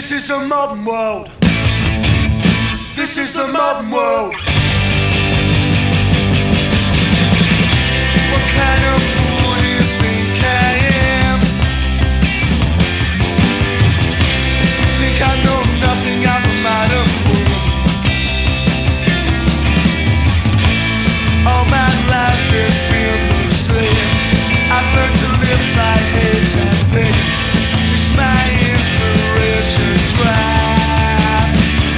This is a modern world. This is the modern world. What kind of food is became? Think I know nothing, I'm a minor fool. All my life has been the same. I've learned to live by hate and pain. It's my inspiration drive.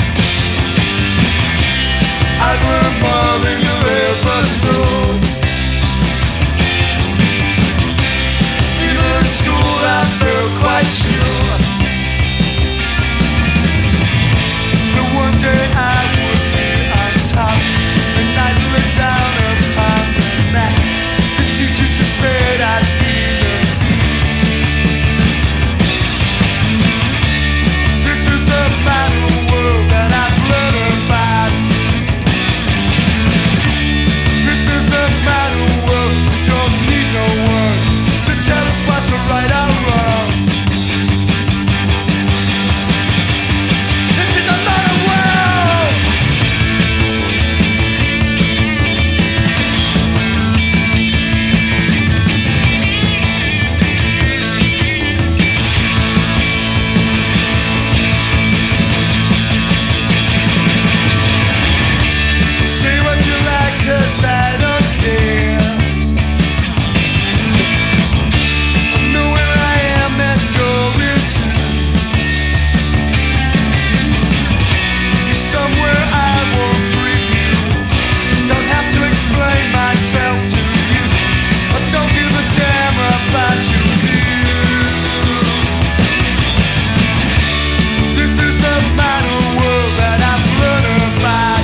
I've learned more than you'll ever know. Even at school I felt quite sure that one day I would be on top, and I'd look down upon the map. The teachers have said I'd be the key. This is a modern world that I've learned about. This is a modern world. We don't need no one to tell us what's right or wrong. This is a modern world. Say what you like, 'cause I don't care. I know where I am and going to. It's somewhere I won't breathe you. Don't have to explain myself to you. I don't give a damn about you. This is a modern world that I've learned about.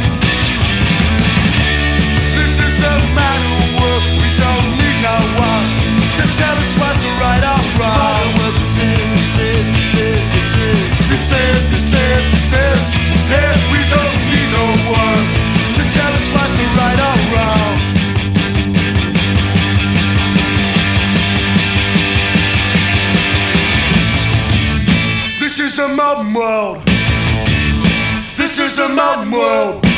This is a modern world. We don't need no one to tell us what's right or wrong. This is. Hey, we don't need no one to tell us what's right or wrong. This is a modern world. This is a modern world.